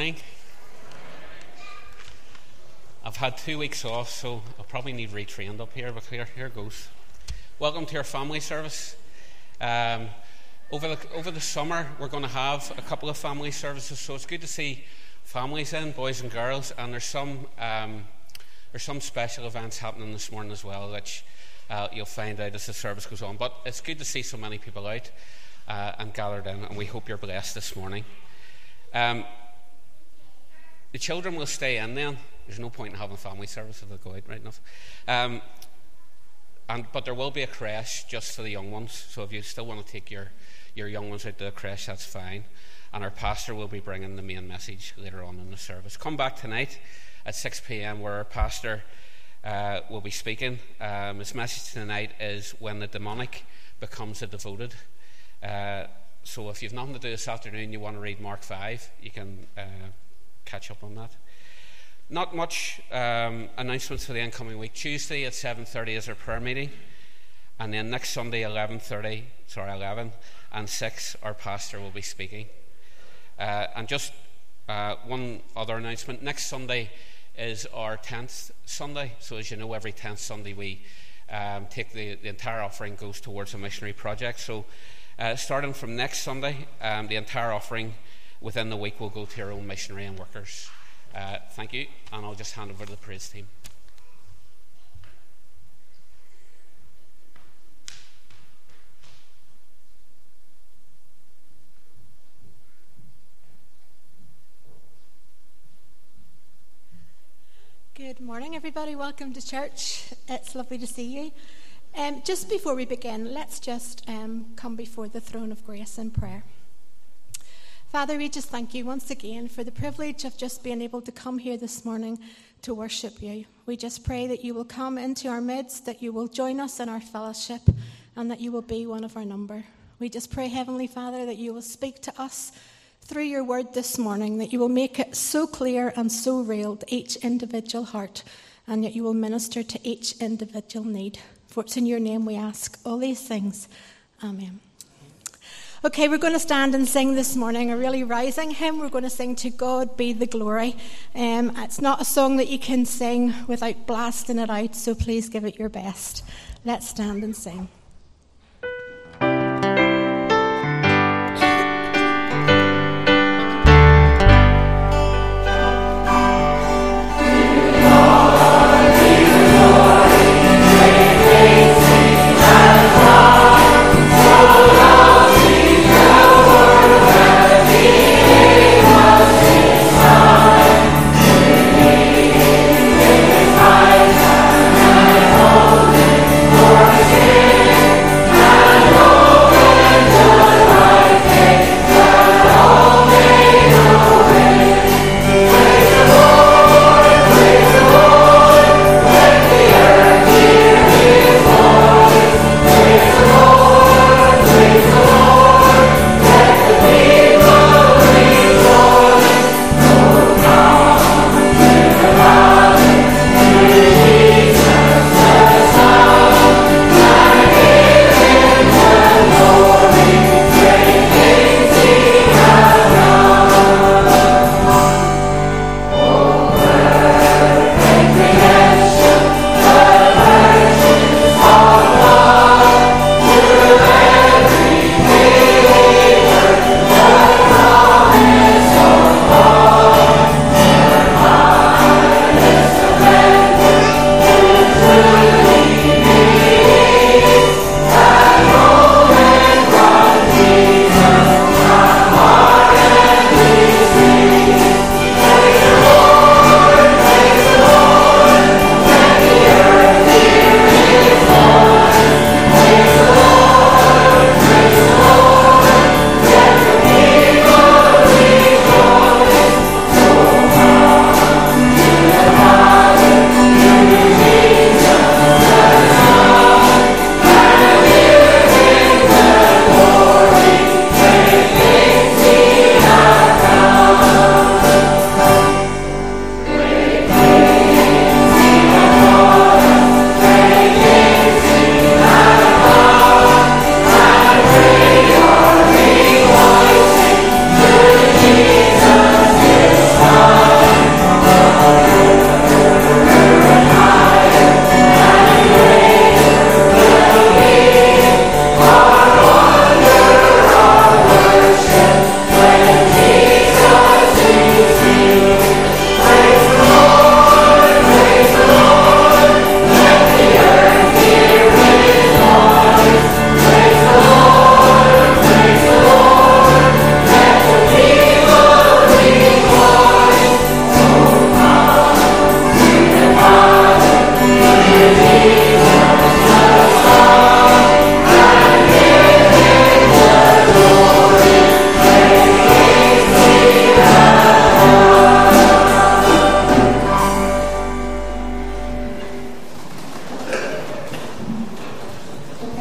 morning. I've had 2 weeks off, so I'll probably need retrained up here, but here goes. Welcome to our family service. Over the summer, we're going to have a couple of family services, so it's good to see families in, boys and girls, and there's some special events happening this morning as well, which you'll find out as the service goes on. But it's good to see so many people out and gathered in, and we hope you're blessed this morning. The children will stay in then. There's no point in having family service if they go out, right enough. But there will be a creche just for the young ones, so if you still want to take your young ones out to the creche, that's fine. And our pastor will be bringing the main message later on in the service. Come back tonight at 6 p.m. where our pastor will be speaking. His message tonight is when the demonic becomes the devoted. So if you've nothing to do this afternoon, you want to read Mark 5, you can catch up on that. Not much announcements for the incoming week. Tuesday at 7:30 is our prayer meeting, and then next Sunday 11 and 6 our pastor will be speaking. And just one other announcement. Next Sunday is our 10th Sunday. So as you know, every 10th Sunday we take the entire offering goes towards a missionary project. So starting from next Sunday, the entire offering within the week will go to our own missionary and workers. Thank you, and I'll just hand over to the praise team. Good morning, everybody. Welcome to church. It's lovely to see you. Just before we begin, let's just come before the throne of grace in prayer. Father, we just thank you once again for the privilege of just being able to come here this morning to worship you. We just pray that you will come into our midst, that you will join us in our fellowship, and that you will be one of our number. We just pray, Heavenly Father, that you will speak to us through your word this morning, that you will make it so clear and so real to each individual heart, and that you will minister to each individual need. For it's in your name we ask all these things. Amen. Okay, we're going to stand and sing this morning a really rising hymn. We're going to sing To God Be the Glory. It's not a song that you can sing without blasting it out, so please give it your best. Let's stand and sing. Yeah.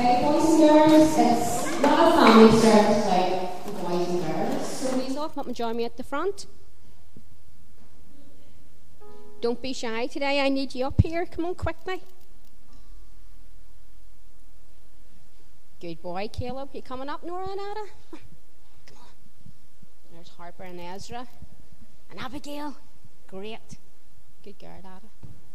Okay, boys and girls, it's not a family service like boys and girls. So please all come up and join me at the front. Don't be shy today, I need you up here. Come on, quickly. Good boy, Caleb. You coming up, Nora and Ada? Come on. There's Harper and Ezra. And Abigail. Great. Good girl, Ada.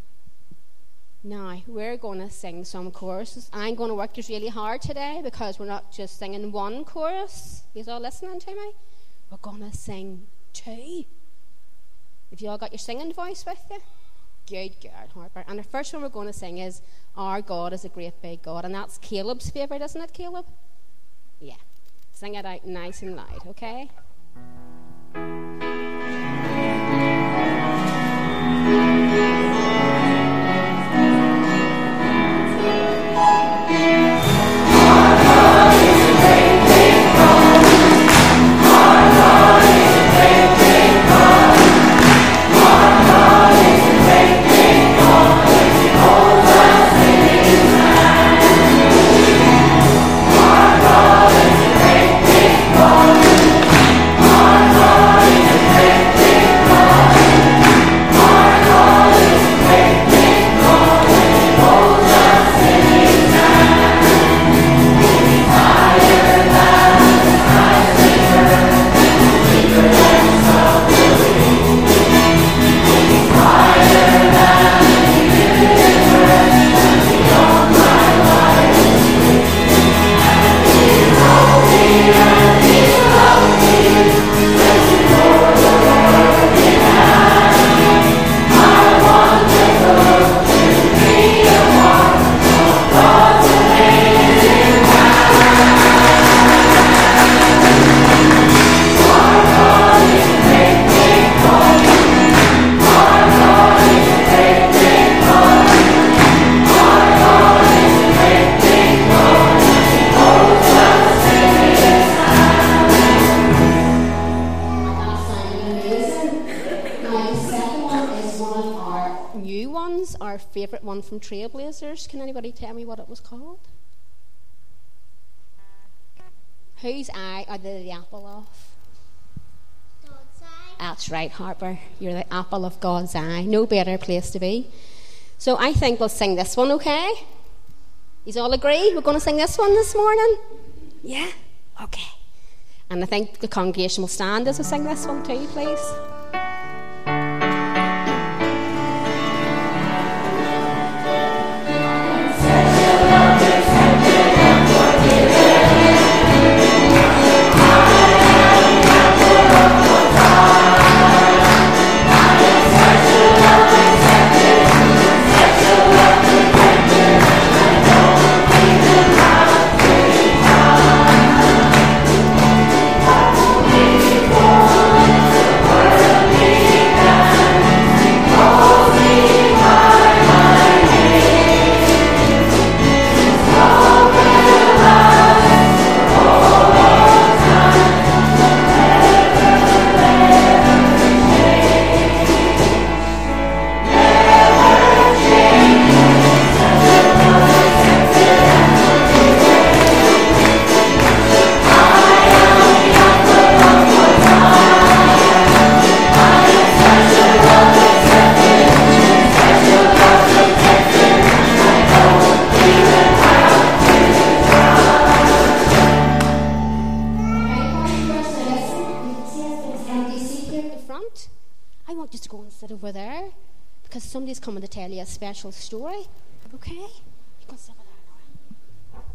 Now, we're going to sing some choruses. I'm going to work this really hard today because we're not just singing one chorus. You all listening to me? We're going to sing two. Have you all got your singing voice with you? Good girl, Harper. And the first one we're going to sing is Our God is a Great Big God. And that's Caleb's favourite, isn't it, Caleb? Yeah. Sing it out nice and loud, okay? Favourite one from Trailblazers. Can anybody tell me what it was called? Whose eye are they the apple of? God's eye. That's right, Harper. You're the apple of God's eye. No better place to be. So I think we'll sing this one, okay? You all agree? We're going to sing this one this morning? Yeah? Okay. And I think the congregation will stand as we sing this one too, please. Over there because somebody's coming to tell you a special story. Okay? You can sit over there, Nora.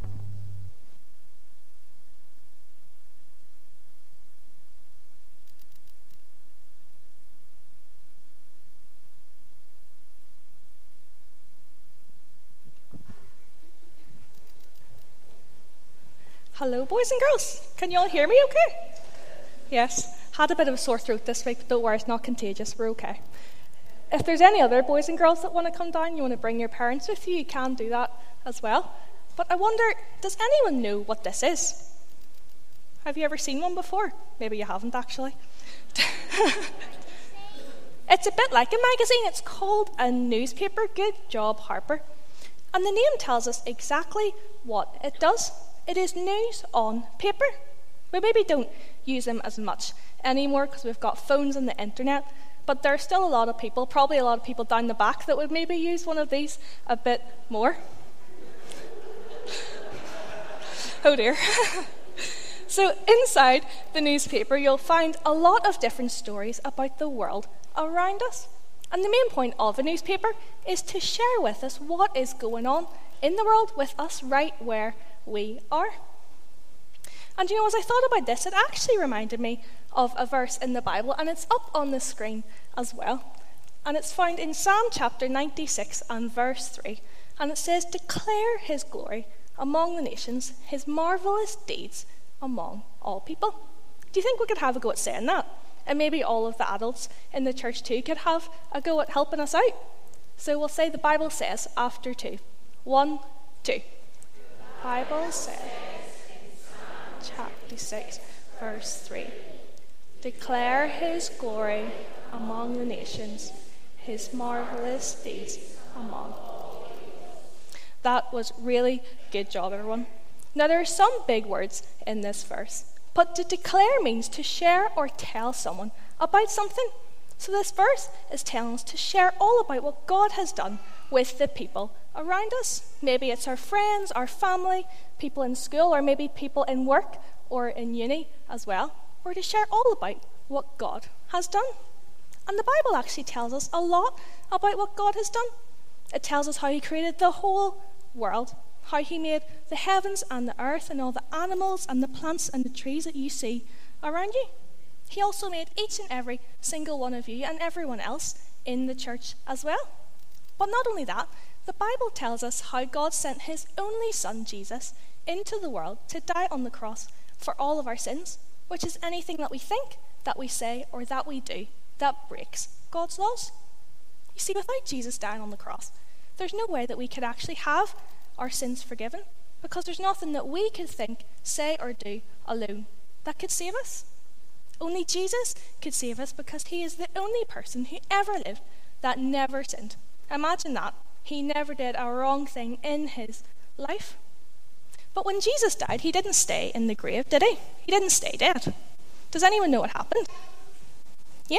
Hello, boys and girls. Can you all hear me okay? Yes. Had a bit of a sore throat this week, but don't worry, it's not contagious. We're okay. If there's any other boys and girls that want to come down, you want to bring your parents with you, you can do that as well. But I wonder, does anyone know what this is? Have you ever seen one before? Maybe you haven't, actually. It's a bit like a magazine. It's called a newspaper. Good job, Harper. And the name tells us exactly what it does. It is news on paper. We maybe don't use them as much anymore because we've got phones and the internet, but there are still a lot of people, probably a lot of people down the back, that would maybe use one of these a bit more. Oh dear. So inside the newspaper, you'll find a lot of different stories about the world around us. And the main point of a newspaper is to share with us what is going on in the world with us right where we are. And as I thought about this, it actually reminded me of a verse in the Bible, and it's up on the screen as well. And it's found in Psalm chapter 96 and verse 3. And it says, "Declare his glory among the nations, his marvellous deeds among all people." Do you think we could have a go at saying that? And maybe all of the adults in the church too could have a go at helping us out. So we'll say the Bible says after 2. 1, 2. Bible says in Psalm chapter 6, verse 3. "Declare his glory among the nations, his marvellous deeds among all." That was really good job, everyone. Now, there are some big words in this verse, but to declare means to share or tell someone about something. So this verse is telling us to share all about what God has done with the people around us. Maybe it's our friends, our family, people in school, or maybe people in work or in uni as well. Or to share all about what God has done. And the Bible actually tells us a lot about what God has done. It tells us how he created the whole world, how he made the heavens and the earth and all the animals and the plants and the trees that you see around you. He also made each and every single one of you and everyone else in the church as well. But not only that, the Bible tells us how God sent his only son, Jesus, into the world to die on the cross for all of our sins, which is anything that we think, that we say, or that we do that breaks God's laws. You see, without Jesus dying on the cross, there's no way that we could actually have our sins forgiven, because there's nothing that we could think, say, or do alone that could save us. Only Jesus could save us because he is the only person who ever lived that never sinned. Imagine that. He never did a wrong thing in his life. But when Jesus died, he didn't stay in the grave, did he? He didn't stay dead. Does anyone know what happened? Yeah?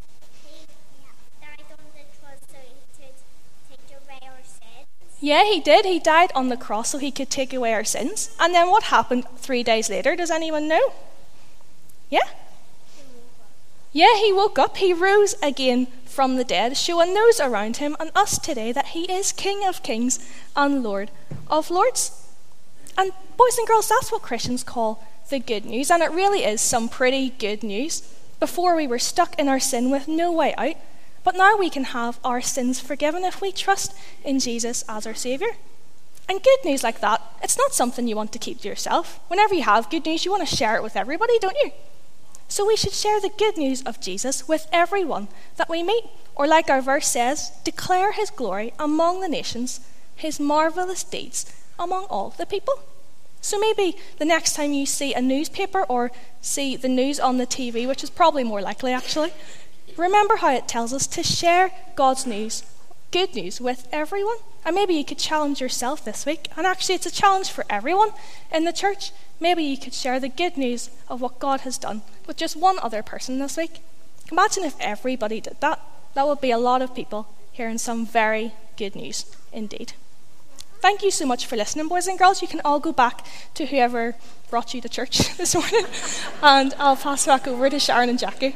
Yeah, he did. He died on the cross so he could take away our sins. And then what happened 3 days later? Does anyone know? Yeah? Yeah, he woke up. He rose again from the dead, showing those around him and us today that he is King of Kings and Lord of Lords. And boys and girls, that's what Christians call the good news. And it really is some pretty good news. Before we were stuck in our sin with no way out, but now we can have our sins forgiven if we trust in Jesus as our Saviour. And good news like that, it's not something you want to keep to yourself. Whenever you have good news, you want to share it with everybody, don't you? So we should share the good news of Jesus with everyone that we meet. Or like our verse says, declare his glory among the nations, his marvellous deeds among all the people. So maybe the next time you see a newspaper or see the news on the TV, which is probably more likely actually, remember how it tells us to share God's news, good news, with everyone. And maybe you could challenge yourself this week. And actually it's a challenge for everyone in the church. Maybe you could share the good news of what God has done with just one other person this week. Imagine if everybody did that. That would be a lot of people hearing some very good news indeed. Thank you so much for listening, boys and girls. You can all go back to whoever brought you to church this morning. And I'll pass back over to Sharon and Jackie.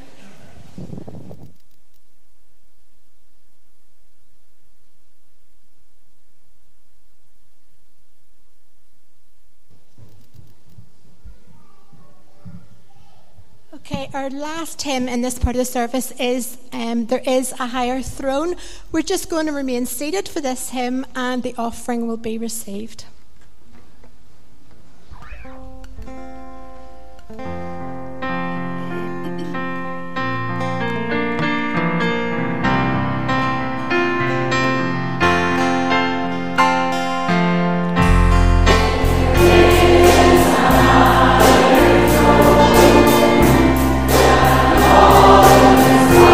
Okay, our last hymn in this part of the service is There Is a Higher Throne. We're just going to remain seated for this hymn and the offering will be received.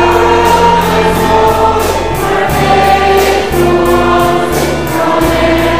Amen.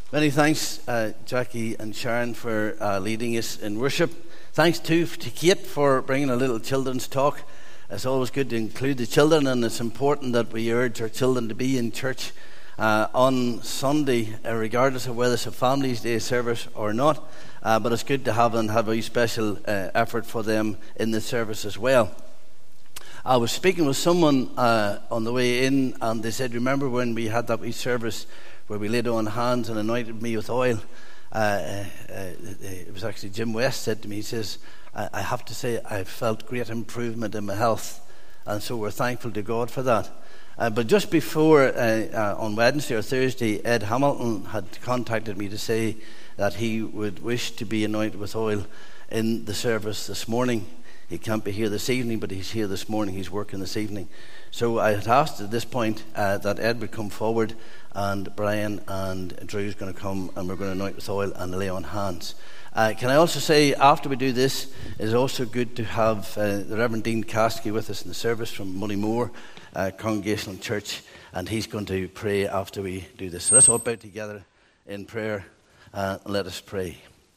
Many thanks, Jackie and Sharon, for leading us in worship. Thanks too to Kate for bringing a little children's talk. It's always good to include the children, and it's important that we urge our children to be in church on Sunday, regardless of whether it's a Families' Day service or not. But it's good to have a special effort for them in the service as well. I was speaking with someone on the way in, and they said, remember when we had that wee service where we laid on hands and anointed me with oil? It was actually Jim West said to me, he says, I have to say I felt great improvement in my health, and so we're thankful to God for that. But just before, on Wednesday or Thursday, Ed Hamilton had contacted me to say that he would wish to be anointed with oil in the service this morning. He can't be here this evening, but he's here this morning. He's working this evening. So I had asked at this point that Ed would come forward, and Brian and Drew's going to come, and we're going to anoint with oil and lay on hands. Can I also say, after we do this, it's also good to have the Reverend Dean Caskey with us in the service from Moneymore Congregational Church, and he's going to pray after we do this. So let's all bow together in prayer, and let us pray.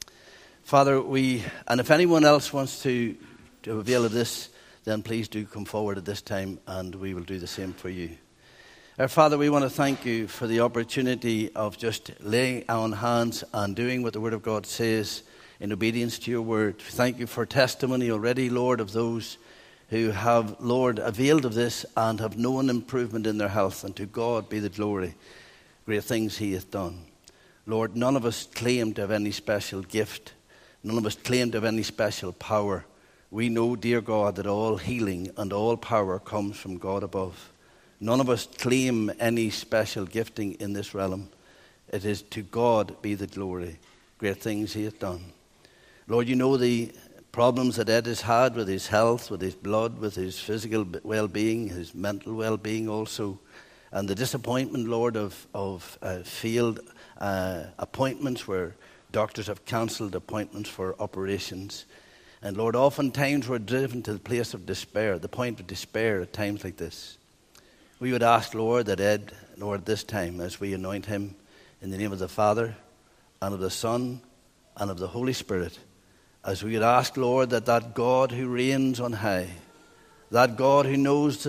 Father, and if anyone else wants to avail of this, then please do come forward at this time, and we will do the same for you. Our Father, we want to thank you for the opportunity of just laying on hands and doing what the Word of God says in obedience to your Word. Thank you for testimony already, Lord, of those who have, Lord, availed of this and have known improvement in their health, and to God be the glory. Great things he hath done. Lord, none of us claim to have any special gift. None of us claim to have any special power. We know, dear God, that all healing and all power comes from God above. None of us claim any special gifting in this realm. It is to God be the glory. Great things he hath done. Lord, you know the problems that Ed has had with his health, with his blood, with his physical well-being, his mental well-being also, and the disappointment, Lord, of field appointments where doctors have cancelled appointments for operations. And Lord, oftentimes we're driven to the place of despair, the point of despair at times like this. We would ask, Lord, that Ed, Lord, this time as we anoint him in the name of the Father and of the Son and of the Holy Spirit, as we would ask, Lord, that God who reigns on high, that God who knows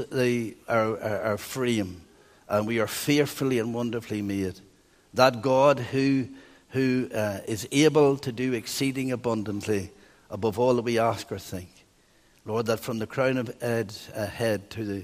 our frame, and we are fearfully and wonderfully made, that God who is able to do exceeding abundantly above all that we ask or think. Lord, that from the crown of Ed's head to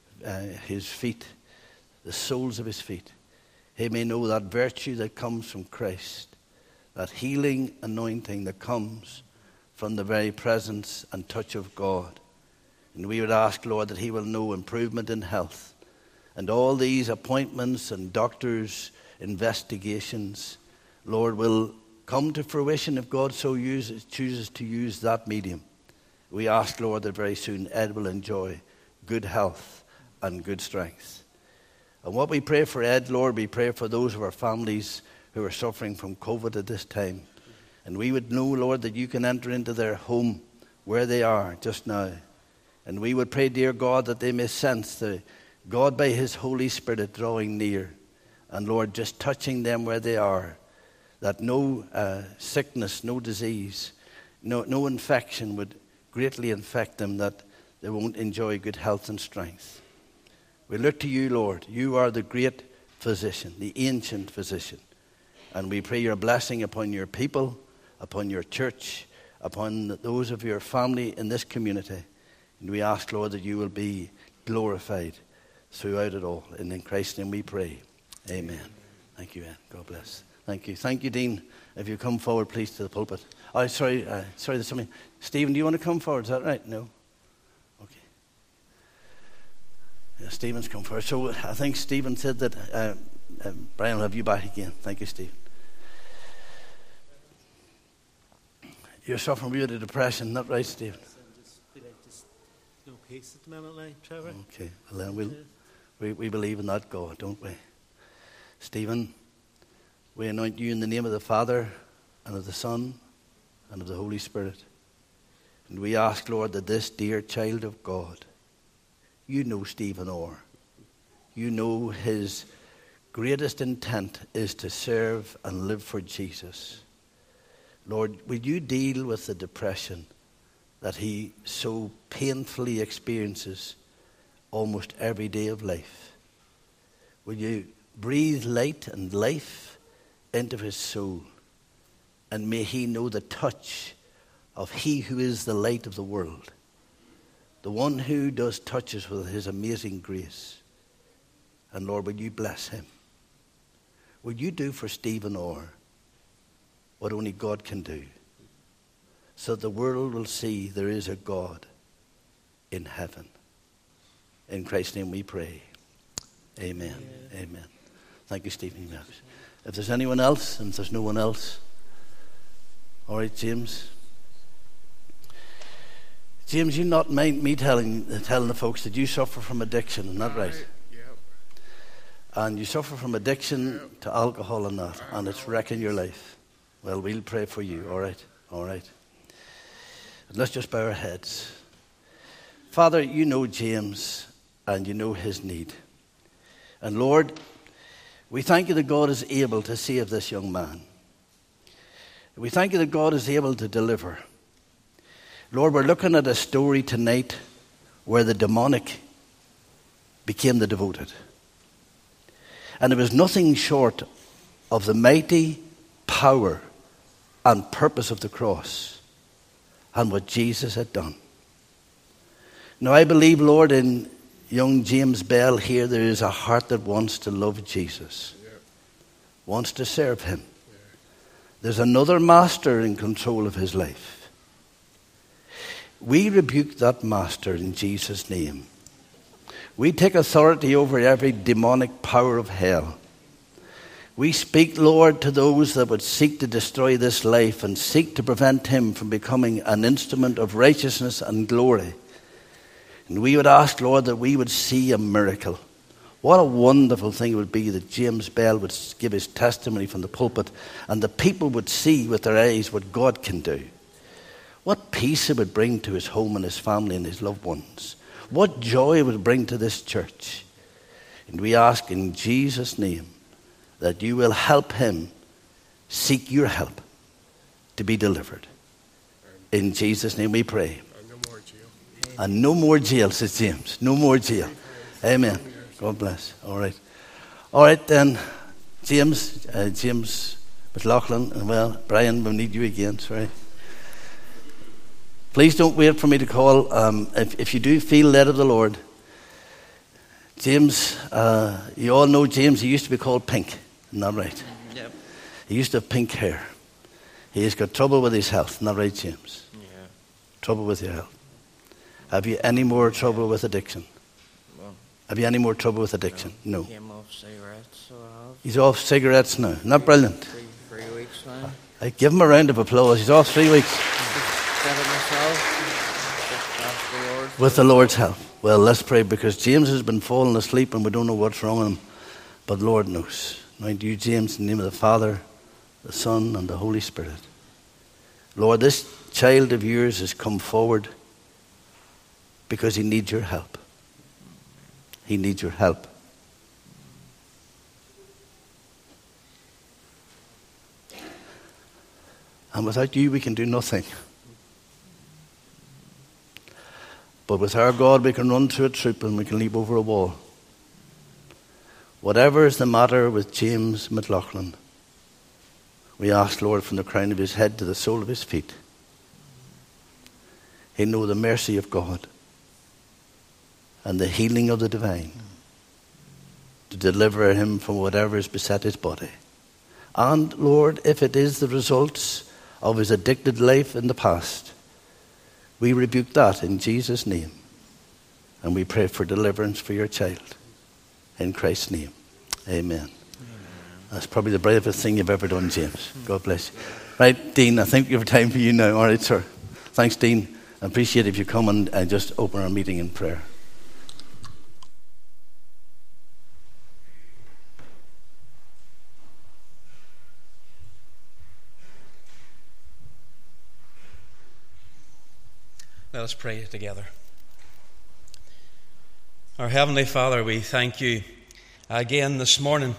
his feet, the soles of his feet, he may know that virtue that comes from Christ, that healing anointing that comes from the very presence and touch of God. And we would ask, Lord, that he will know improvement in health, and all these appointments and doctors' investigations, Lord, will come to fruition if God so chooses to use that medium. We ask, Lord, that very soon Ed will enjoy good health and good strength. And what we pray for Ed, Lord, we pray for those of our families who are suffering from COVID at this time. And we would know, Lord, that you can enter into their home where they are just now. And we would pray, dear God, that they may sense the God by his Holy Spirit drawing near. And Lord, just touching them where they are, that no sickness, no disease, no infection would greatly infect them, that they won't enjoy good health and strength. We look to you, Lord. You are the great physician, the ancient physician. And we pray your blessing upon your people, upon your church, upon those of your family in this community. And we ask, Lord, that you will be glorified throughout it all. And in Christ's name we pray. Amen. Thank you, Anne. God bless. Thank you. Thank you, Dean. If you come forward, please, to the pulpit. Oh, sorry, there's something. Stephen, do you want to come forward? Is that right? No? Okay. Yeah, Stephen's come forward. So I think Stephen said that Brian will have you back again. Thank you, Stephen. You're suffering with a depression, not right, Stephen? Just no peace at the moment, like, Trevor. Okay. Well, then we believe in that God, don't we? Stephen, we anoint you in the name of the Father and of the Son and of the Holy Spirit. And we ask, Lord, that this dear child of God, you know Stephen Orr. You know his greatest intent is to serve and live for Jesus. Lord, would you deal with the depression that he so painfully experiences almost every day of life? Will you breathe light and life into his soul? And may he know the touch of he who is the light of the world, the one who does touch us with his amazing grace. And Lord, would you bless him? Would you do for Stephen Orr what only God can do, so that the world will see there is a God in heaven. In Christ's name we pray. Amen. Amen. Thank you, Stephen. If there's anyone else, and if there's no one else, all right, James. James, you not mind me telling the folks that you suffer from addiction, isn't that right? Yep. And you suffer from addiction to alcohol and that, and it's wrecking your life. Well, we'll pray for you, all right? All right. And let's just bow our heads. Father, you know James, and you know his need. And Lord, we thank you that God is able to save this young man. We thank you that God is able to deliver. Lord, we're looking at a story tonight where the demonic became the devoted. And it was nothing short of the mighty power and purpose of the cross and what Jesus had done. Now I believe, Lord, in young James Bell here, there is a heart that wants to love Jesus, wants to serve him. There's another master in control of his life. We rebuke that master in Jesus' name. We take authority over every demonic power of hell. We speak, Lord, to those that would seek to destroy this life and seek to prevent him from becoming an instrument of righteousness and glory. And we would ask, Lord, that we would see a miracle. What a wonderful thing it would be that James Bell would give his testimony from the pulpit and the people would see with their eyes what God can do. What peace it would bring to his home and his family and his loved ones. What joy it would bring to this church. And we ask in Jesus' name that you will help him seek your help to be delivered. In Jesus' name we pray. And no more jail. And no more jail, says James. No more jail. Amen. God bless. All right. All right then, James McLaughlin, and well, Brian, we'll need you again, sorry. Please don't wait for me to call. If you do feel led of the Lord, James, you all know James, he used to be called Pink. Isn't that right? Yep. He used to have pink hair. He's got trouble with his health. Isn't that right, James? Yeah. Trouble with your health. Have you any more trouble with addiction? Well, Have you any more trouble with addiction? No. came off cigarettes, so I have. He's off cigarettes now. Isn't that brilliant? Three weeks now. I give him a round of applause. He's off 3 weeks. Just get it myself. Just ask the Lord. With the Lord's help. Well, let's pray, because James has been falling asleep and we don't know what's wrong with him. But the Lord knows. Anoint you, James, in the name of the Father, the Son, and the Holy Spirit. Lord, this child of yours has come forward because he needs your help. He needs your help. And without you, we can do nothing. But with our God, we can run through a troop and we can leap over a wall. Whatever is the matter with James McLaughlin, we ask, Lord, from the crown of his head to the sole of his feet, he know the mercy of God and the healing of the divine to deliver him from whatever has beset his body. And, Lord, if it is the results of his addicted life in the past, we rebuke that in Jesus' name. And we pray for deliverance for your child. In Christ's name. Amen. Amen. That's probably the bravest thing you've ever done, James. God bless you. Right, Dean, I think we have time for you now. All right, sir. Thanks, Dean. I appreciate if you come and just open our meeting in prayer. Let us pray together. Our Heavenly Father, we thank you again this morning.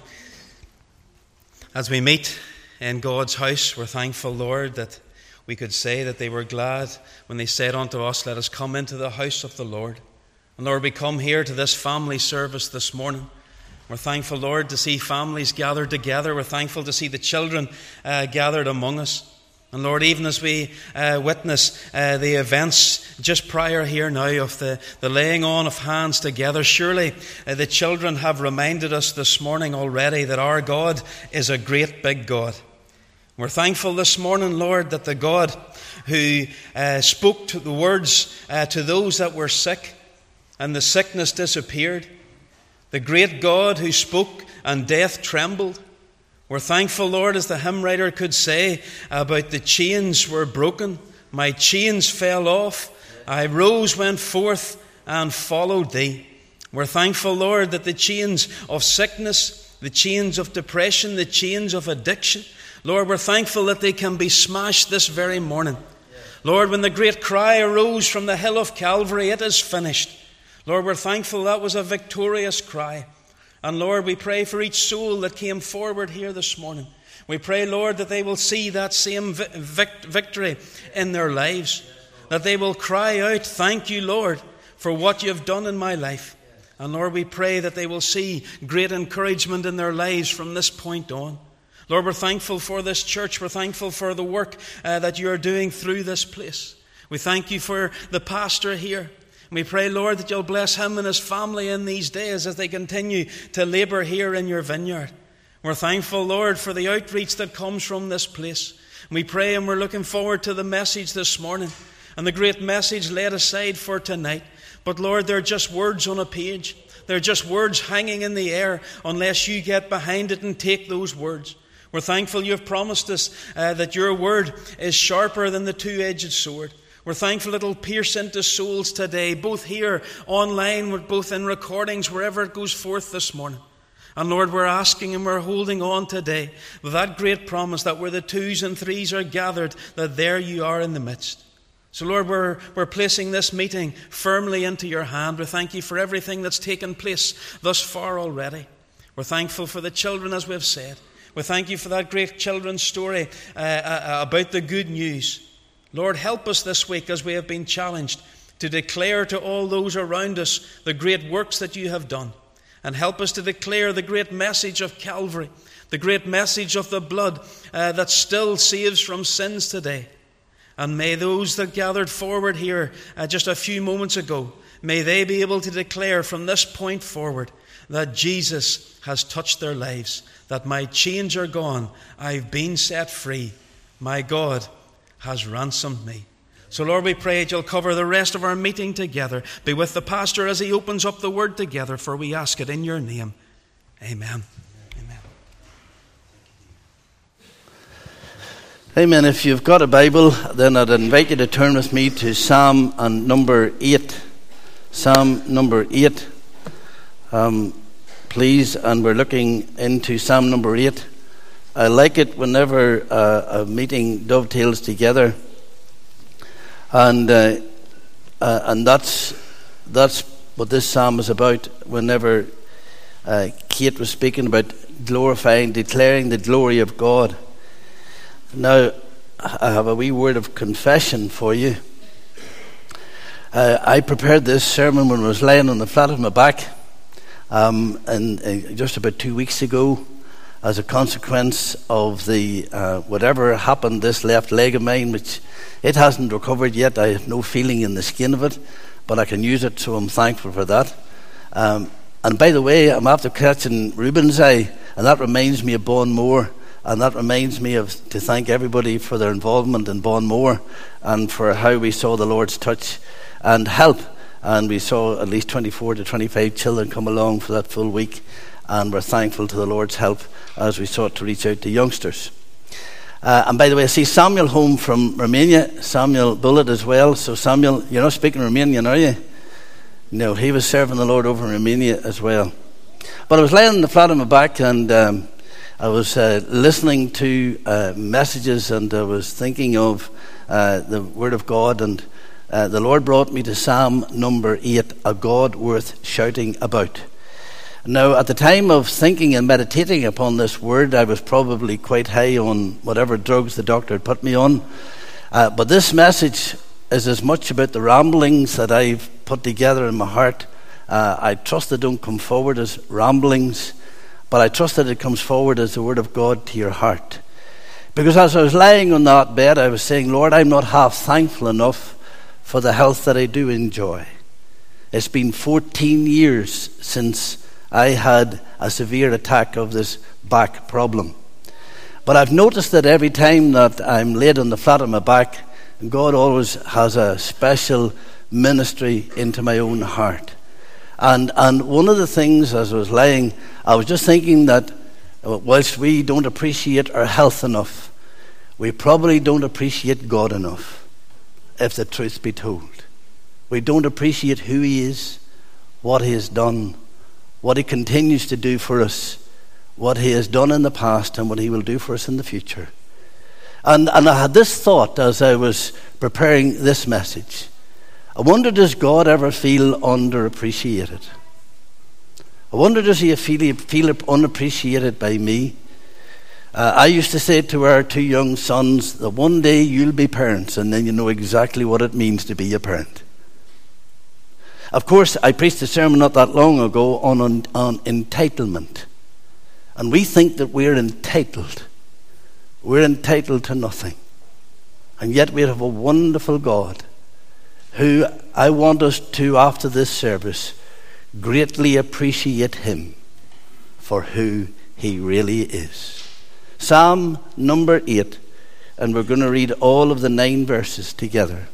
As we meet in God's house, we're thankful, Lord, that we could say that they were glad when they said unto us, let us come into the house of the Lord. And Lord, we come here to this family service this morning. We're thankful, Lord, to see families gathered together. We're thankful to see the children gathered among us. And Lord, even as we witness the events just prior here now of the laying on of hands together, surely the children have reminded us this morning already that our God is a great big God. We're thankful this morning, Lord, that the God who spoke to the words to those that were sick and the sickness disappeared, the great God who spoke and death trembled. We're thankful, Lord, as the hymn writer could say about the chains were broken, my chains fell off, I rose, went forth and followed thee. We're thankful, Lord, that the chains of sickness, the chains of depression, the chains of addiction, Lord, we're thankful that they can be smashed this very morning. Lord, when the great cry arose from the hill of Calvary, it is finished. Lord, we're thankful that was a victorious cry. And Lord, we pray for each soul that came forward here this morning. We pray, Lord, that they will see that same victory in their lives. That they will cry out, thank you, Lord, for what you've done in my life. And Lord, we pray that they will see great encouragement in their lives from this point on. Lord, we're thankful for this church. We're thankful for the work that you are doing through this place. We thank you for the pastor here. We pray, Lord, that you'll bless him and his family in these days as they continue to labour here in your vineyard. We're thankful, Lord, for the outreach that comes from this place. We pray and we're looking forward to the message this morning and the great message laid aside for tonight. But Lord, they're just words on a page. They're just words hanging in the air unless you get behind it and take those words. We're thankful you've promised us that your word is sharper than the two-edged sword. We're thankful it'll pierce into souls today, both here, online, both in recordings, wherever it goes forth this morning. And Lord, we're asking and we're holding on today with that great promise that where the twos and threes are gathered, that there you are in the midst. So Lord, we're placing this meeting firmly into your hand. We thank you for everything that's taken place thus far already. We're thankful for the children, as we've said. We thank you for that great children's story about the good news. Lord, help us this week as we have been challenged to declare to all those around us the great works that you have done. And help us to declare the great message of Calvary, the great message of the blood that still saves from sins today. And may those that gathered forward here just a few moments ago, may they be able to declare from this point forward that Jesus has touched their lives, that my chains are gone, I've been set free, my God has ransomed me. So Lord, we pray that you'll cover the rest of our meeting together. Be with the pastor as he opens up the word together, for we ask it in your name. Amen. Amen. Amen. If you've got a Bible, then I'd invite you to turn with me to Psalm number 8. Psalm number 8. Please, and we're looking into Psalm number 8. I like it whenever a meeting dovetails together, and that's what this psalm is about. Whenever Kate was speaking about glorifying, declaring the glory of God. Now, I have a wee word of confession for you. I prepared this sermon when I was lying on the flat of my back, and just about 2 weeks ago. As a consequence of the whatever happened, this left leg of mine, which it hasn't recovered yet. I have no feeling in the skin of it, but I can use it, so I'm thankful for that. And by the way, I'm after catching Reuben's eye, and that reminds me of Bonmore, and that reminds me to thank everybody for their involvement in Bonmore and for how we saw the Lord's touch and help. And we saw at least 24 to 25 children come along for that full week. And we're thankful to the Lord's help as we sought to reach out to youngsters. And by the way, I see Samuel home from Romania, Samuel Bullitt as well. So Samuel, you're not speaking Romanian, are you? No, he was serving the Lord over in Romania as well. But I was laying on the flat of my back, and I was listening to messages, and I was thinking of the Word of God, and the Lord brought me to Psalm number 8, a God worth shouting about. Now, at the time of thinking and meditating upon this word, I was probably quite high on whatever drugs the doctor had put me on. But this message is as much about the ramblings that I've put together in my heart. I trust they don't come forward as ramblings, but I trust that it comes forward as the word of God to your heart. Because as I was lying on that bed, I was saying, Lord, I'm not half thankful enough for the health that I do enjoy. It's been 14 years since I had a severe attack of this back problem. But I've noticed that every time that I'm laid on the flat of my back, God always has a special ministry into my own heart. And one of the things, as I was lying, I was just thinking that whilst we don't appreciate our health enough, we probably don't appreciate God enough, if the truth be told. We don't appreciate who He is, what He has done, what He continues to do for us, what He has done in the past and what He will do for us in the future. And I had this thought as I was preparing this message. I wonder, does God ever feel underappreciated? I wonder, does He feel unappreciated by me? I used to say to our two young sons that one day you'll be parents and then you know exactly what it means to be a parent. Of course, I preached a sermon not that long ago on entitlement. And we think that we're entitled. We're entitled to nothing. And yet we have a wonderful God who I want us to, after this service, greatly appreciate Him for who He really is. Psalm number 8, and we're going to read all of the 9 verses together.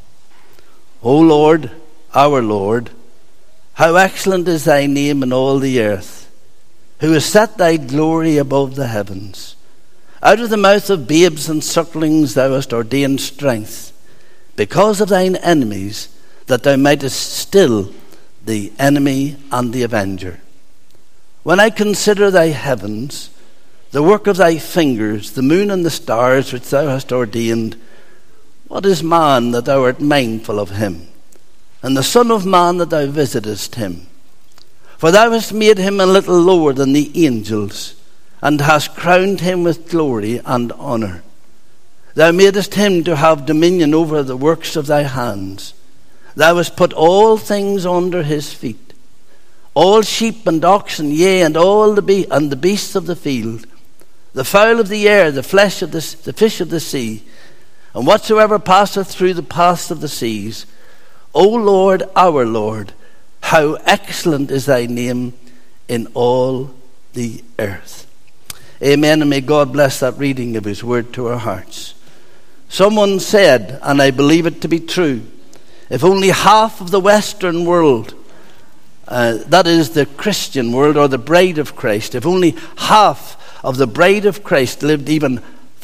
O Lord, our Lord, how excellent is Thy name in all the earth, who has set Thy glory above the heavens. Out of the mouth of babes and sucklings Thou hast ordained strength, because of Thine enemies, that Thou mightest still the enemy and the avenger. When I consider Thy heavens, the work of Thy fingers, the moon and the stars which Thou hast ordained, what is man that Thou art mindful of him, and the Son of Man that Thou visitest him? For Thou hast made him a little lower than the angels, and hast crowned him with glory and honour. Thou madest him to have dominion over the works of Thy hands. Thou hast put all things under his feet, all sheep and oxen, yea, and all the beasts of the field, the fowl of the air, the fish of the sea, and whatsoever passeth through the paths of the seas. O Lord, our Lord, how excellent is Thy name in all the earth. Amen, and may God bless that reading of His word to our hearts. Someone said, and I believe it to be true, if only half of the Western world, that is the Christian world or the bride of Christ, if only half of the bride of Christ lived even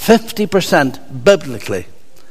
50% biblically,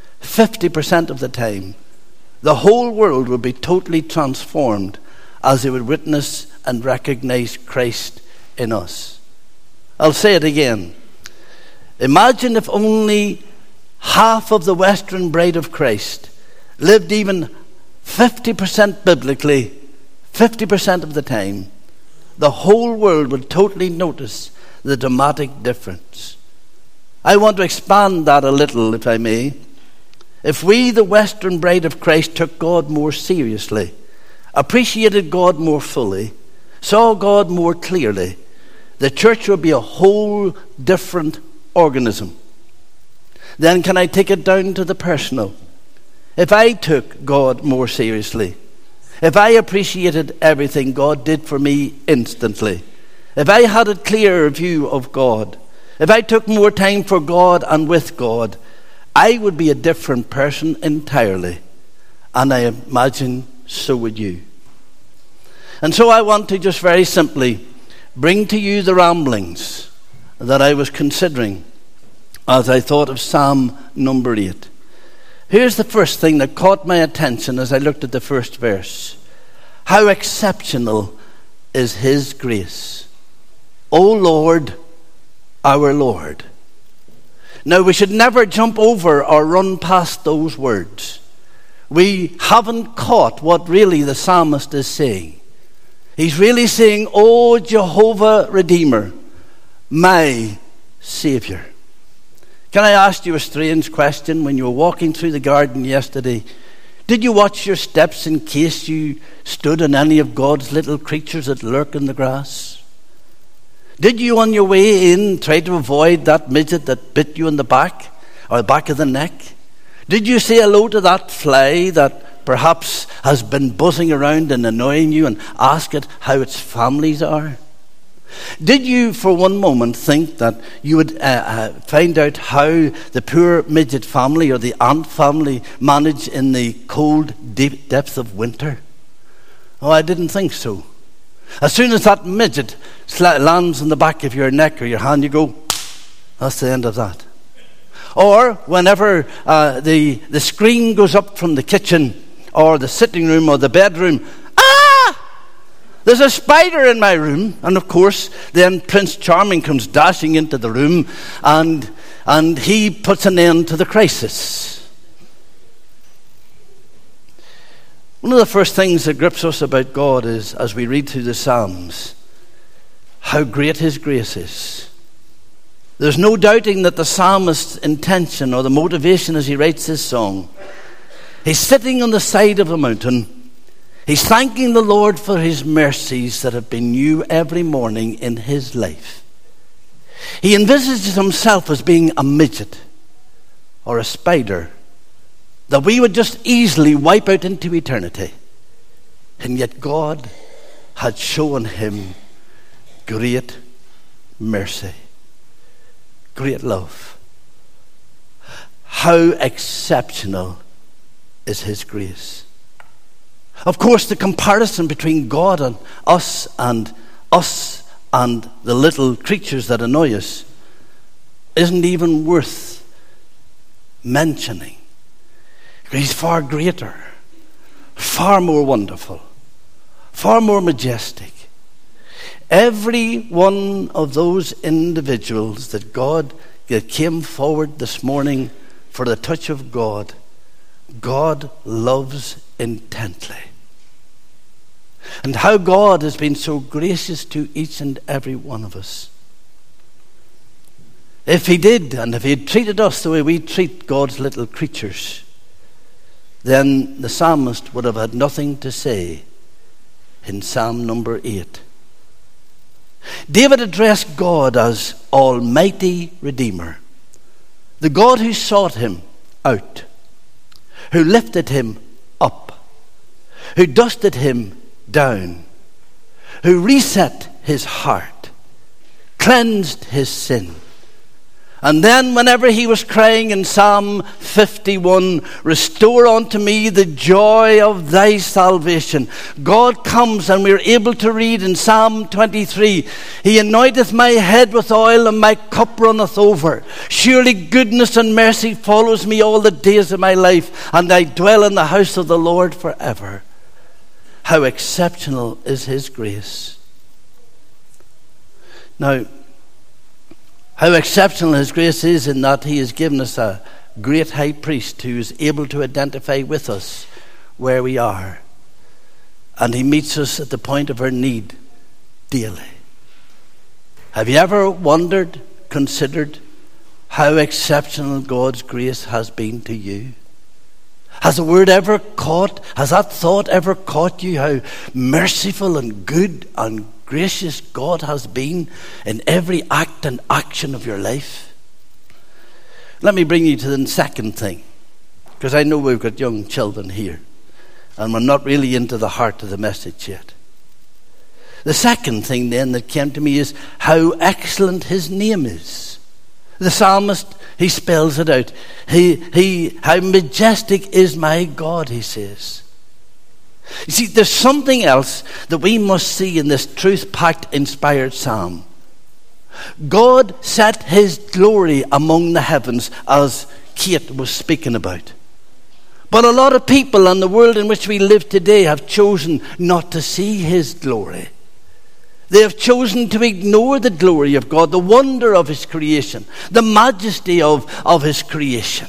50% of the time, the whole world would be totally transformed as they would witness and recognize Christ in us. I'll say it again. Imagine if only half of the Western bride of Christ lived even 50% biblically, 50% of the time. The whole world would totally notice the dramatic difference. I want to expand that a little, if I may. If we, the Western bride of Christ, took God more seriously, appreciated God more fully, saw God more clearly, the church would be a whole different organism. Then can I take it down to the personal? If I took God more seriously, if I appreciated everything God did for me instantly, if I had a clearer view of God, if I took more time for God and with God, I would be a different person entirely. And I imagine so would you. And so I want to just very simply bring to you the ramblings that I was considering as I thought of Psalm number 8. Here's the first thing that caught my attention as I looked at the first verse. How exceptional is His grace. O Lord, our Lord. Now, we should never jump over or run past those words. We haven't caught what really the psalmist is saying. He's really saying, "Oh, Jehovah Redeemer, my Saviour." Can I ask you a strange question? When you were walking through the garden yesterday, did you watch your steps in case you stood on any of God's little creatures that lurk in the grass? Did you on your way in try to avoid that midget that bit you in the back or the back of the neck? Did you say hello to that fly that perhaps has been buzzing around and annoying you and ask it how its families are? Did you for one moment think that you would find out how the poor midget family or the ant family manage in the cold, deep depths of winter? Oh, I didn't think so. As soon as that midget lands on the back of your neck or your hand, you go, that's the end of that. Or whenever the screen goes up from the kitchen or the sitting room or the bedroom, there's a spider in my room. And of course, then Prince Charming comes dashing into the room and he puts an end to the crisis. One of the first things that grips us about God is, as we read through the Psalms, how great His grace is. There's no doubting that the psalmist's intention or the motivation as he writes this song, he's sitting on the side of a mountain. He's thanking the Lord for His mercies that have been new every morning in his life. He envisages himself as being a midget or a spider that we would just easily wipe out into eternity. And yet God had shown him great mercy. Great love. How exceptional is His grace. Of course, the comparison between God and us and the little creatures that annoy us isn't even worth mentioning. He's far greater, far more wonderful, far more majestic. Every one of those individuals that came forward this morning for the touch of God, God loves intently. And how God has been so gracious to each and every one of us. If He did, and if He had treated us the way we treat God's little creatures, then the psalmist would have had nothing to say in Psalm number 8. David addressed God as Almighty Redeemer, the God who sought him out, who lifted him up, who dusted him down, who reset his heart, cleansed his sin. And then whenever he was crying in Psalm 51, "Restore unto me the joy of thy salvation," God comes, and we're able to read in Psalm 23, "He anointeth my head with oil, and my cup runneth over. Surely goodness and mercy follows me all the days of my life, and I dwell in the house of the Lord forever." How exceptional is His grace. Now, how exceptional His grace is in that He has given us a great high priest who is able to identify with us where we are. And He meets us at the point of our need daily. Have you ever wondered, considered how exceptional God's grace has been to you? Has the word ever caught, has that thought ever caught you, how merciful and good and gracious God has been in every act and action of your life? Let me bring you to the second thing, because I know we've got young children here, and we're not really into the heart of the message yet. The second thing then that came to me is how excellent His name is. The psalmist, he spells it out. How majestic is my God, he says. You see, there's something else that we must see in this truth-packed, inspired psalm. God set His glory among the heavens, as Kate was speaking about. But a lot of people in the world in which we live today have chosen not to see His glory. They have chosen to ignore the glory of God, the wonder of His creation, the majesty of His creation.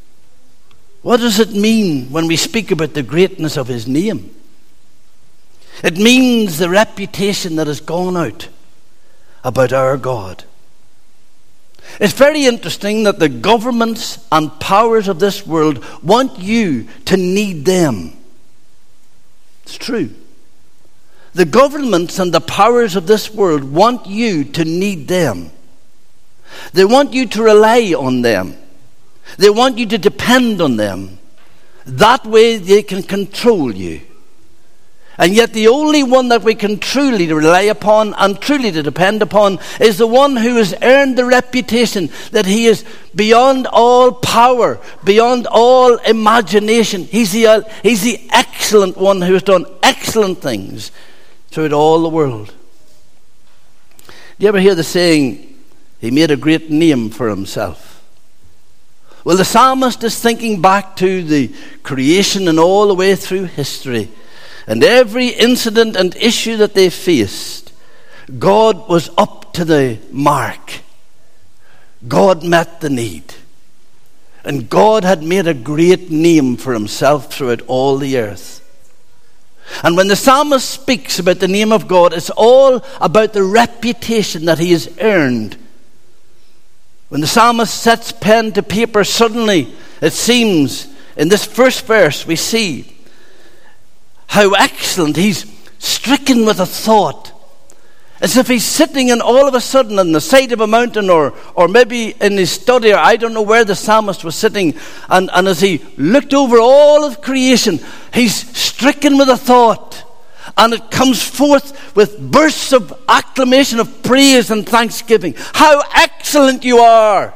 What does it mean when we speak about the greatness of His name? It means the reputation that has gone out about our God. It's very interesting that the governments and powers of this world want you to need them. It's true. The governments and the powers of this world want you to need them. They want you to rely on them. They want you to depend on them. That way they can control you. And yet the only one that we can truly rely upon and truly to depend upon is the one who has earned the reputation that he is beyond all power, beyond all imagination. He's the excellent one who has done excellent things throughout all the world. Do you ever hear the saying, he made a great name for himself? Well, the psalmist is thinking back to the creation and all the way through history. And every incident and issue that they faced, God was up to the mark. God met the need. And God had made a great name for himself throughout all the earth. And when the psalmist speaks about the name of God, it's all about the reputation that he has earned. When the psalmist sets pen to paper, suddenly it seems in this first verse we see how excellent. He's stricken with a thought, as if he's sitting and all of a sudden on the side of a mountain or maybe in his study, or I don't know where the psalmist was sitting, and as he looked over all of creation, he's stricken with a thought, and it comes forth with bursts of acclamation of praise and thanksgiving. How excellent you are!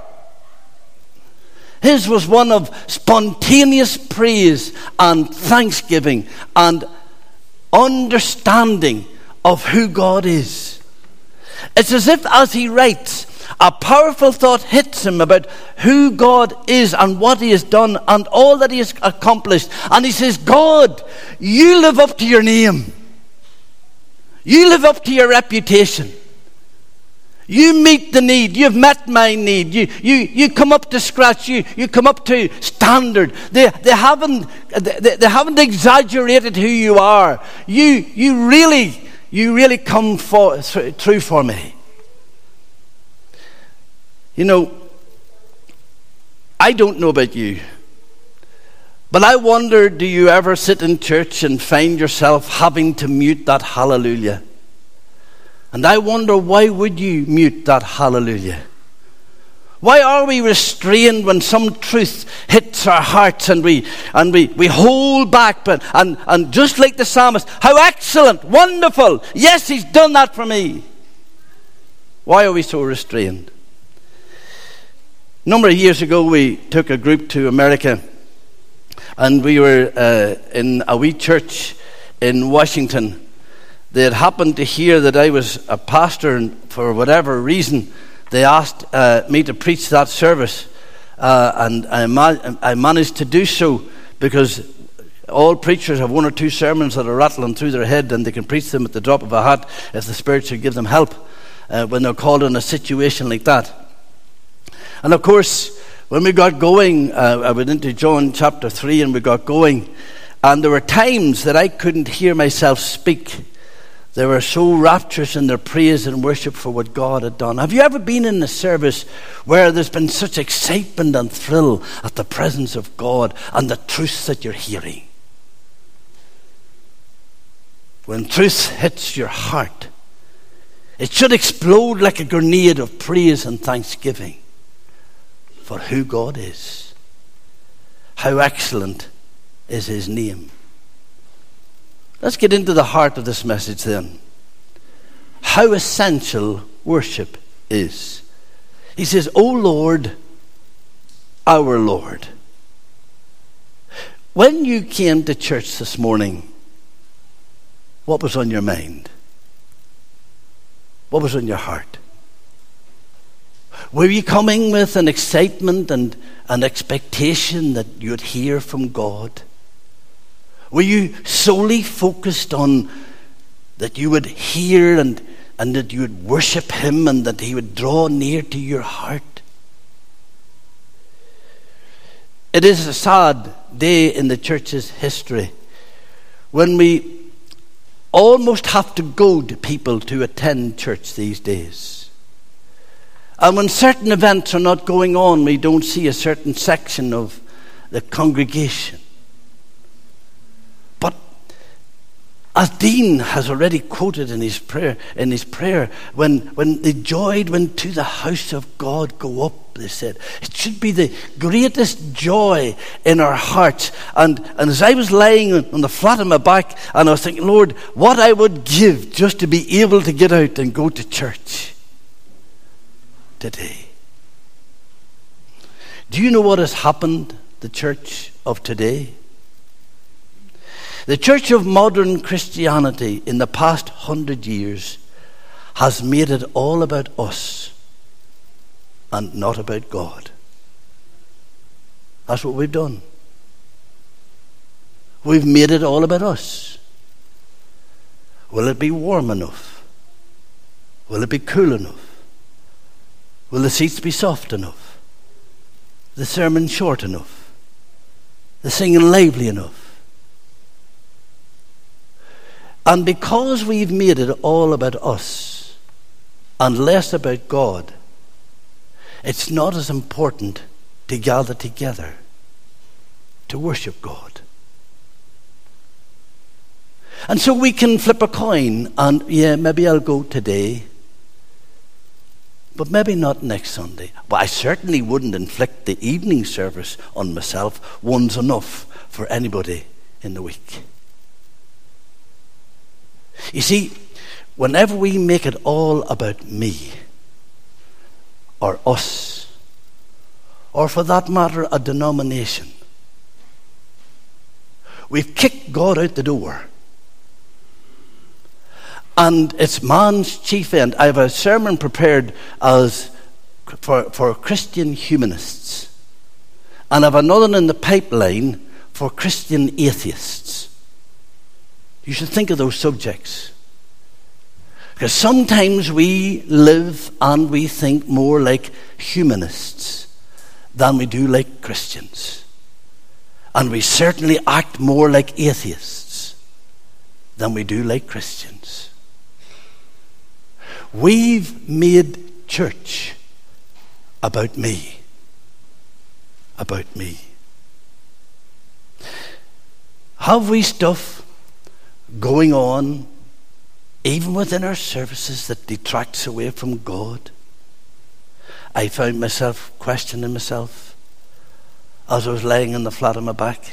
His was one of spontaneous praise and thanksgiving and understanding of who God is. It's as if as he writes, a powerful thought hits him about who God is and what he has done and all that he has accomplished. And he says, God, you live up to your name. You live up to your reputation. You meet the need. You've met my need. You come up to scratch. You come up to standard. They haven't exaggerated who you are. You really come through for me. You know, I don't know about you, but I wonder, do you ever sit in church and find yourself having to mute that hallelujah? And I wonder, why would you mute that hallelujah? Why are we restrained when some truth hits our hearts and we hold back? And just like the psalmist, how excellent, wonderful, yes, he's done that for me. Why are we so restrained? A number of years ago, we took a group to America, and we were in a wee church in Washington. They had happened to hear that I was a pastor, and for whatever reason, they asked me to preach that service. And I managed to do so because all preachers have one or two sermons that are rattling through their head, and they can preach them at the drop of a hat if the Spirit should give them help when they're called in a situation like that. And of course, when we got going, I went into John chapter 3 and we got going. And there were times that I couldn't hear myself speak. They were so rapturous in their praise and worship for what God had done. Have you ever been in a service where there's been such excitement and thrill at the presence of God and the truths that you're hearing? When truth hits your heart, it should explode like a grenade of praise and thanksgiving for who God is. How excellent is his name. Let's get into the heart of this message then. How essential worship is. He says, O Lord, our Lord. When you came to church this morning, what was on your mind? What was on your heart? Were you coming with an excitement and an expectation that you'd hear from God? Were you solely focused on that you would hear and that you would worship him and that he would draw near to your heart? It is a sad day in the church's history when we almost have to goad people to attend church these days. And when certain events are not going on, we don't see a certain section of the congregation. But as Dean has already quoted in his prayer, when the joy went to the house of God go up, they said, it should be the greatest joy in our hearts. And as I was lying on the flat of my back, and I was thinking, Lord, what I would give just to be able to get out and go to church today. Do you know what has happened, the church of today? The church of modern Christianity in the past 100 years has made it all about us and not about God. That's what we've done. We've made it all about us. Will it be warm enough? Will it be cool enough? Will the seats be soft enough? The sermon short enough? The singing lively enough? And because we've made it all about us and less about God, it's not as important to gather together to worship God. And so we can flip a coin and, yeah, maybe I'll go today, but maybe not next Sunday. But I certainly wouldn't inflict the evening service on myself. One's enough for anybody in the week. You see, whenever we make it all about me, or us, or for that matter, a denomination, we've kicked God out the door. And it's man's chief end. I have a sermon prepared as for Christian humanists. And I have another in the pipeline for Christian atheists. You should think of those subjects. Because sometimes we live and we think more like humanists than we do like Christians. And we certainly act more like atheists than we do like Christians. We've made church about me. About me. Have we stuff going on even within our services that detracts away from God? I found myself questioning myself as I was laying on the flat of my back.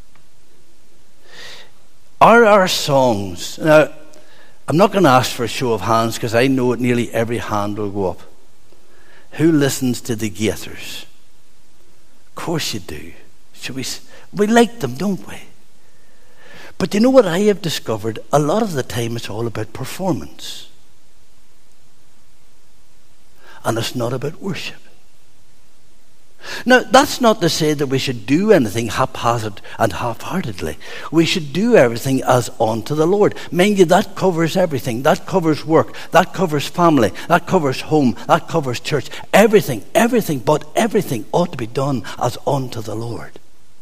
Are our songs... Now, I'm not going to ask for a show of hands because I know that nearly every hand will go up. Who listens to the Gaithers? Of course you do. We like them, don't we? But you know what I have discovered? A lot of the time it's all about performance. And it's not about worship. Now, that's not to say that we should do anything haphazard and half-heartedly. We should do everything as unto the Lord. Mind you, that covers everything. That covers work. That covers family. That covers home. That covers church. Everything ought to be done as unto the Lord.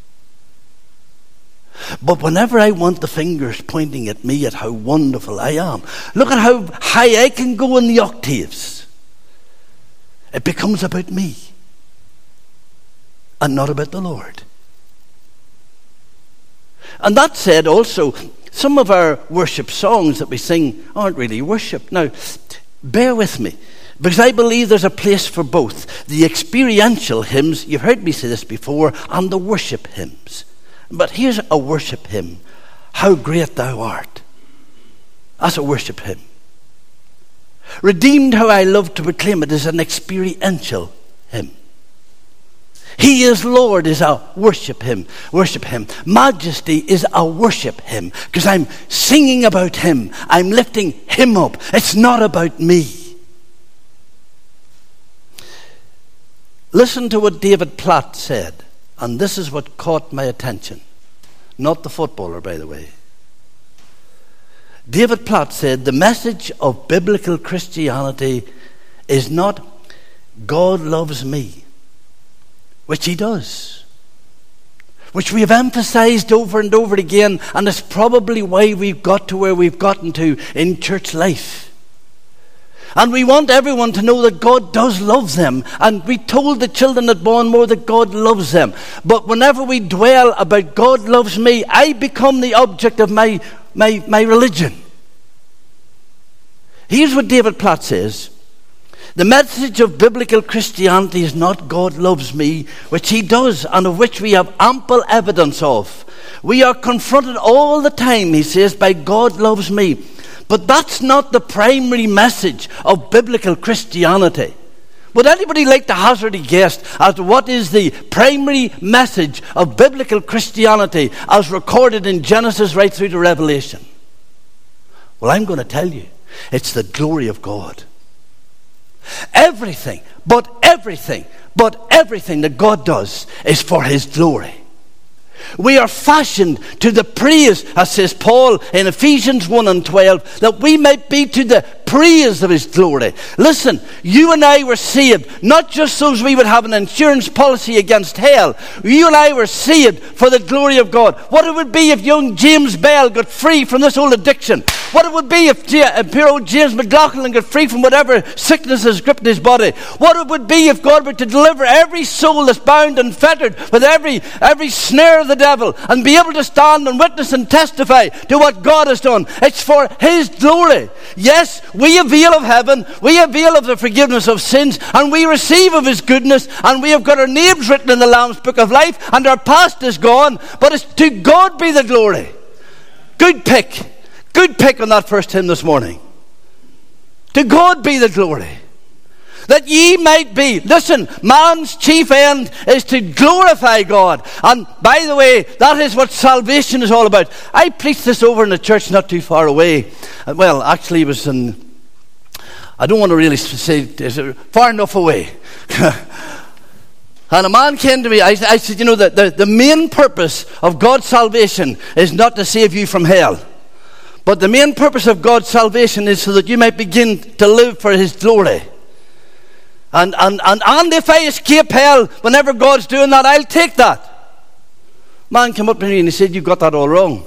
But whenever I want the fingers pointing at me at how wonderful I am, look at how high I can go in the octaves. It becomes about me and not about the Lord. And that said, also, some of our worship songs that we sing aren't really worship. Now, bear with me, because I believe there's a place for both. The experiential hymns, you've heard me say this before, and the worship hymns. But here's a worship hymn. How great thou art. That's a worship hymn. Redeemed, how I love to proclaim it, is an experiential hymn. He is Lord is a worship hymn. Worship hymn. Majesty is a worship hymn. Because I'm singing about him. I'm lifting him up. It's not about me. Listen to what David Platt said. And this is what caught my attention. Not the footballer, by the way. David Platt said, the message of biblical Christianity is not God loves me, which he does. which we have emphasized over and over again, and it's probably why we've got to where we've gotten to in church life. And we want everyone to know that God does love them. And we told the children at Bournemore that God loves them. But whenever we dwell about God loves me, I become the object of my religion. Here's what David Platt says. The message of biblical Christianity is not God loves me, which he does, and of which we have ample evidence of. We are confronted all the time, he says, by God loves me. But that's not the primary message of biblical Christianity. Would anybody like to hazard a guess as to what is the primary message of biblical Christianity as recorded in Genesis right through to Revelation? Well, I'm going to tell you. It's the glory of God. Everything that God does is for his glory. We are fashioned to the praise, as says Paul in Ephesians 1 and 12, that we might be to the praise of his glory. Listen, you and I were saved, not just so we would have an insurance policy against hell. You and I were saved for the glory of God. What it would be if young James Bell got free from this old addiction. What it would be if poor old James McLaughlin got free from whatever sickness has gripped his body. What it would be if God were to deliver every soul that's bound and fettered with every snare of the devil and be able to stand and witness and testify to what God has done. It's for his glory. Yes, we avail of heaven, we avail of the forgiveness of sins, and we receive of his goodness, and we have got our names written in the Lamb's Book of Life, and our past is gone, but it's to God be the glory. Good pick on that first hymn this morning. To God be the glory. That ye might be. Listen, man's chief end is to glorify God. And by the way, that is what salvation is all about. I preached this over in a church not too far away. Well, actually it was in, I don't want to really say, is it far enough away. And a man came to me, I said, you know, the main purpose of God's salvation is not to save you from hell. But the main purpose of God's salvation is so that you might begin to live for his glory. And if I escape hell whenever God's doing that, I'll take that. Man came up to me and he said, "You got that all wrong."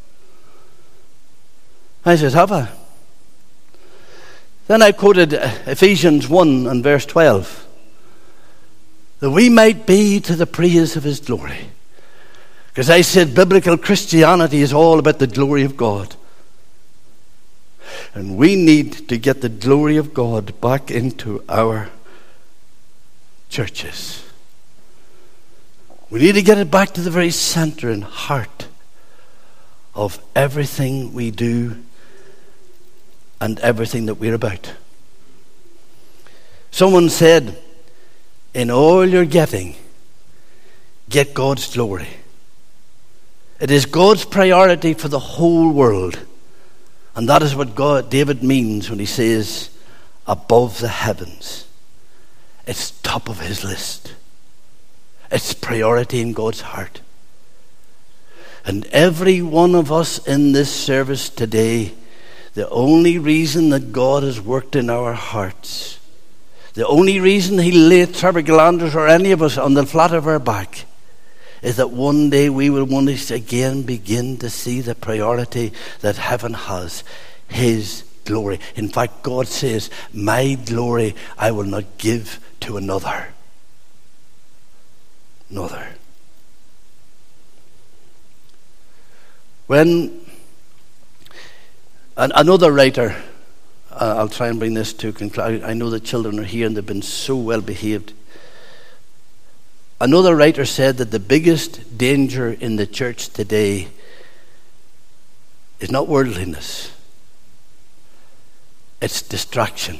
I said, "Have I?" Then I quoted Ephesians 1 and verse 12. That we might be to the praise of his glory. Because I said biblical Christianity is all about the glory of God. And we need to get the glory of God back into our churches. We need to get it back to the very center and heart of everything we do and everything that we're about. Someone said, in all you're getting, get God's glory. It is God's priority for the whole world. And that is what David means when he says, above the heavens. It's top of his list. It's priority in God's heart. And every one of us in this service today, the only reason that God has worked in our hearts, the only reason he laid Trevor Galanders or any of us on the flat of our back, is that one day we will once again begin to see the priority that heaven has, his glory. In fact, God says, my glory I will not give to another. When another writer, I'll try and bring this to conclusion. I know the children are here and they've been so well behaved. Another writer said that the biggest danger in the church today is not worldliness, it's distraction.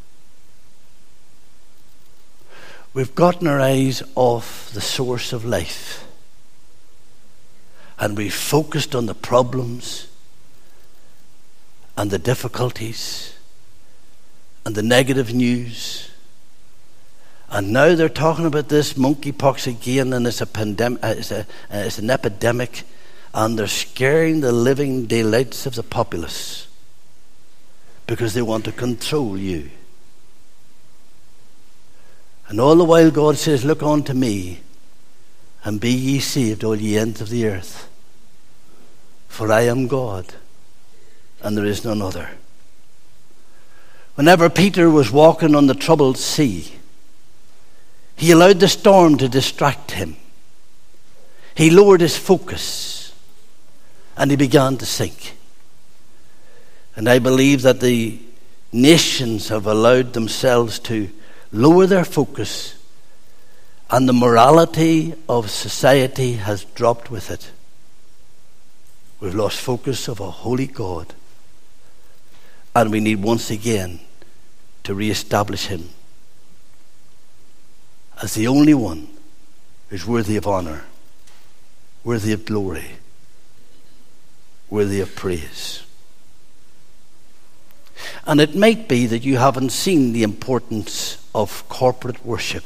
We've gotten our eyes off the source of life and we've focused on the problems and the difficulties and the negative news. And now they're talking about this monkeypox again, and it's a pandemic. It's an epidemic, and they're scaring the living daylights of the populace because they want to control you. And all the while, God says, "Look unto me, and be ye saved, all ye ends of the earth. For I am God, and there is none other. Whenever Peter was walking on the troubled sea, he allowed the storm to distract him. He lowered his focus, and he began to sink. And I believe that the nations have allowed themselves to lower their focus, and the morality of society has dropped with it. We've lost focus of a holy God, and we need once again to re-establish him as the only one who's worthy of honor, worthy of glory, worthy of praise. And it might be that you haven't seen the importance of corporate worship.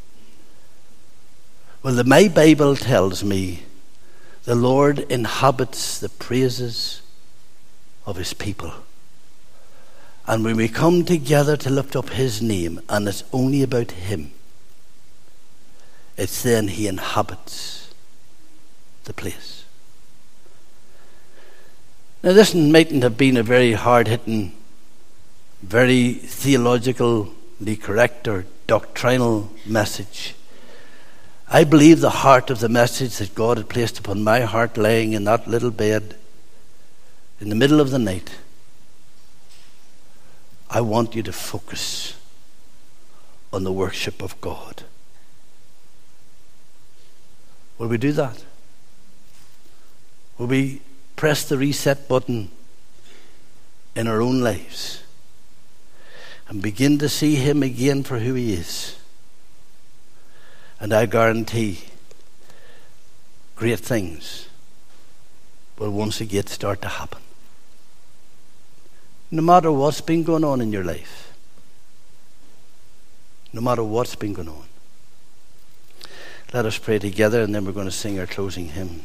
Well, my Bible tells me the Lord inhabits the praises of his people. And when we come together to lift up his name, and it's only about him, it's then he inhabits the place. Now, this mightn't have been a very hard-hitting, very theologically correct or doctrinal message. I believe the heart of the message that God had placed upon my heart, lying in that little bed in the middle of the night. I want you to focus on the worship of God. Will we do that? Will we press the reset button in our own lives and begin to see him again for who he is? And I guarantee great things will once again start to happen. No matter what's been going on in your life. No matter what's been going on. Let us pray together, and then we're going to sing our closing hymn.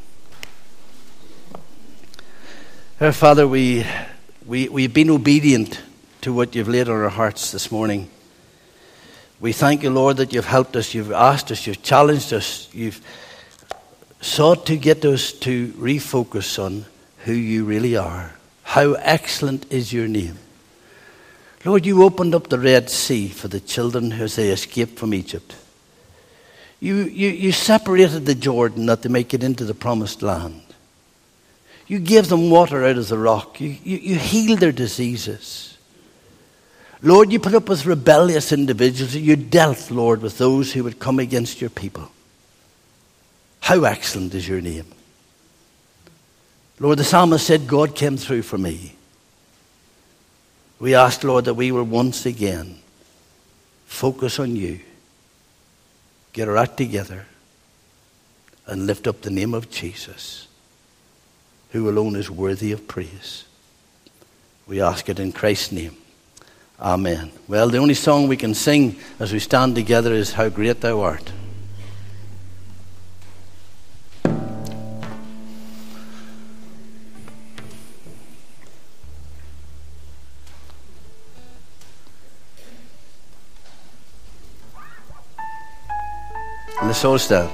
Our Father, we've been obedient to what you've laid on our hearts this morning. We thank you, Lord, that you've helped us, you've asked us, you've challenged us, you've sought to get us to refocus on who you really are. How excellent is your name. Lord, you opened up the Red Sea for the children as they escaped from Egypt. You separated the Jordan that they might get into the promised land. You gave them water out of the rock. You healed their diseases. Lord, you put up with rebellious individuals. You dealt, Lord, with those who would come against your people. How excellent is your name. Lord, the psalmist said, God came through for me. We ask, Lord, that we will once again focus on you, get our act together, and lift up the name of Jesus, who alone is worthy of praise. We ask it in Christ's name. Amen. Well, the only song we can sing as we stand together is How Great Thou Art. And let's all stand.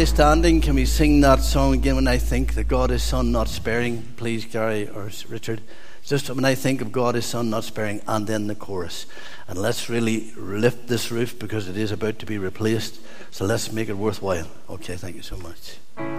stay standing? Can we sing that song again, When I Think that God is Son Not Sparing? Please, Gary or Richard. Just when I think of God is Son Not Sparing, and then the chorus. And let's really lift this roof because it is about to be replaced. So let's make it worthwhile. Okay, thank you so much.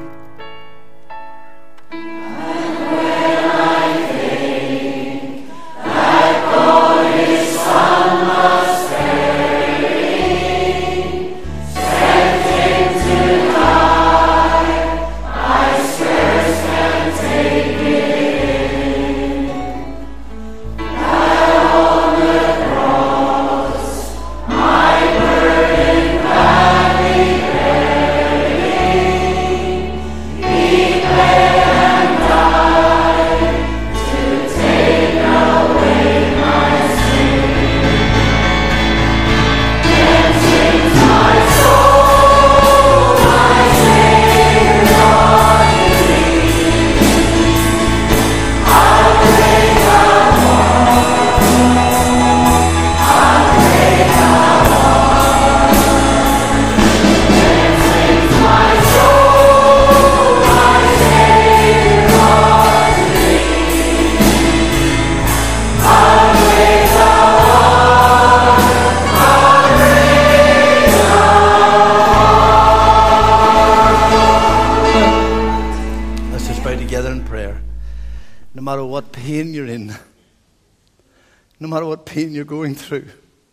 No matter what pain you're in, no matter what pain you're going through,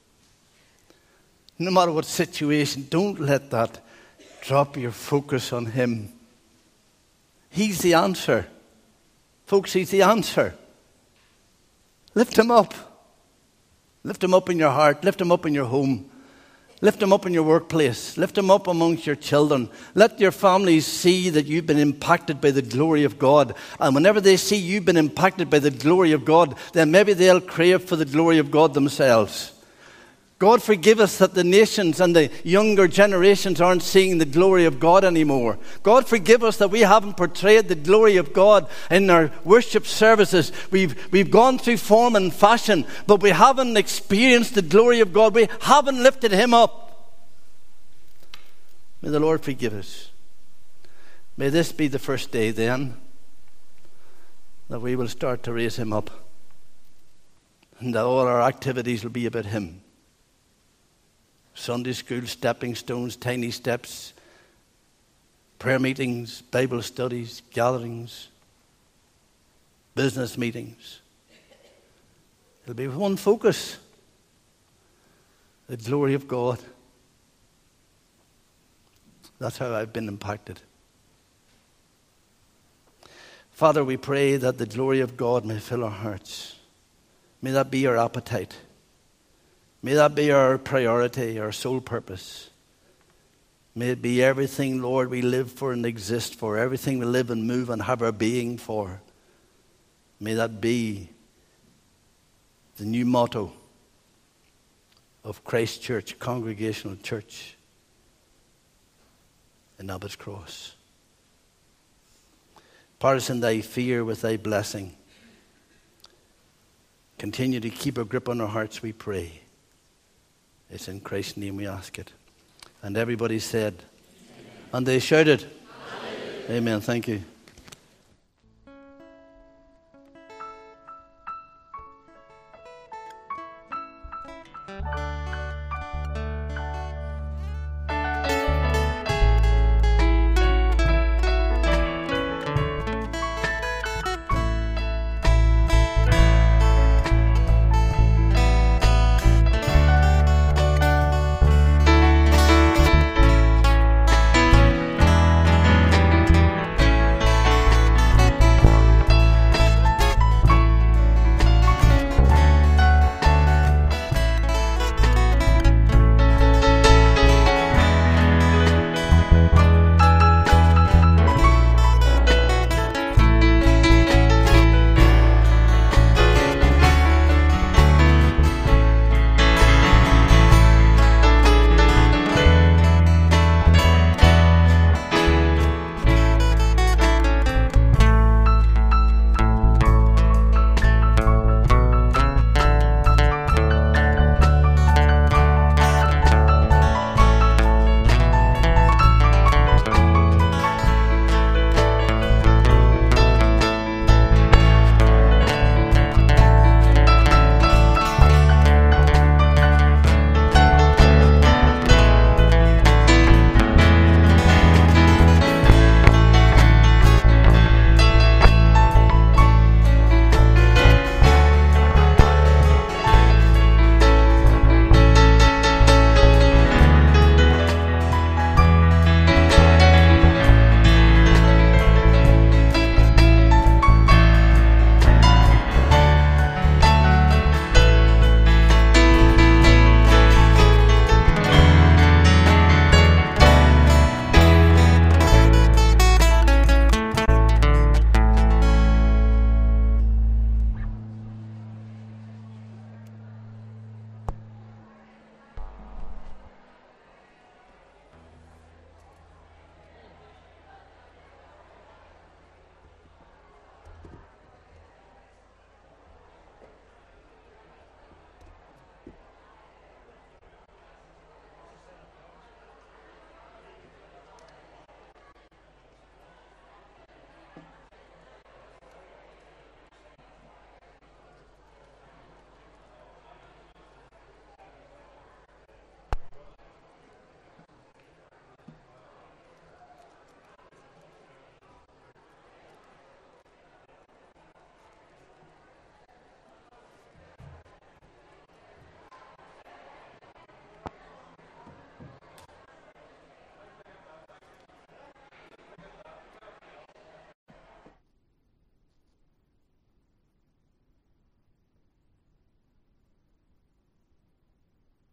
no matter what situation, don't let that drop your focus on Him. He's the answer. Folks, He's the answer. Lift Him up. Lift Him up in your heart. Lift Him up in your home. Lift Him up in your workplace. Lift Him up amongst your children. Let your families see that you've been impacted by the glory of God. And whenever they see you've been impacted by the glory of God, then maybe they'll crave for the glory of God themselves. God forgive us that the nations and the younger generations aren't seeing the glory of God anymore. God forgive us that we haven't portrayed the glory of God in our worship services. We've gone through form and fashion, but we haven't experienced the glory of God. We haven't lifted Him up. May the Lord forgive us. May this be the first day then that we will start to raise Him up, and that all our activities will be about Him. Sunday school, stepping stones, tiny steps, prayer meetings, Bible studies, gatherings, business meetings. It'll be with one focus: the glory of God. That's how I've been impacted. Father, we pray that the glory of God may fill our hearts. May that be our appetite. May that be our priority, our sole purpose. May it be everything, Lord, we live for and exist for, everything we live and move and have our being for. May that be the new motto of Christ Church, Congregational Church in Abbott's Cross. Part us in thy fear with thy blessing. Continue to keep a grip on our hearts, we pray. It's in Christ's name we ask it. And everybody said, Amen. And they shouted, Amen. Amen. Thank you.